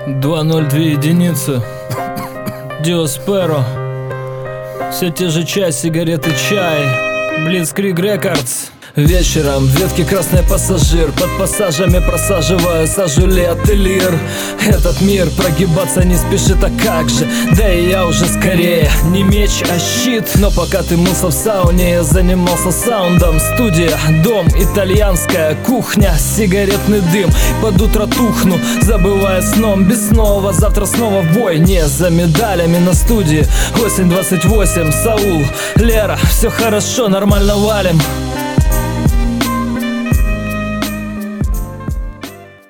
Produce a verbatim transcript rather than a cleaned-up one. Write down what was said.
два ноль две единицы. Диосперо. Все те же чай, сигареты, чай. Blitzkrieg Records. Вечером в ветке красный пассажир, под пассажами просаживая сажу лет и лир. Этот мир прогибаться не спешит, а как же? Да и я уже скорее не меч, а щит. Но пока ты мылся в сауне, я занимался саундом. Студия, дом, итальянская кухня, сигаретный дым. Под утро тухну, забывая сном без снова. Завтра снова в бой, не за медалями на студии. Осень двадцать восемь, Саул, Лера, все хорошо, нормально валим.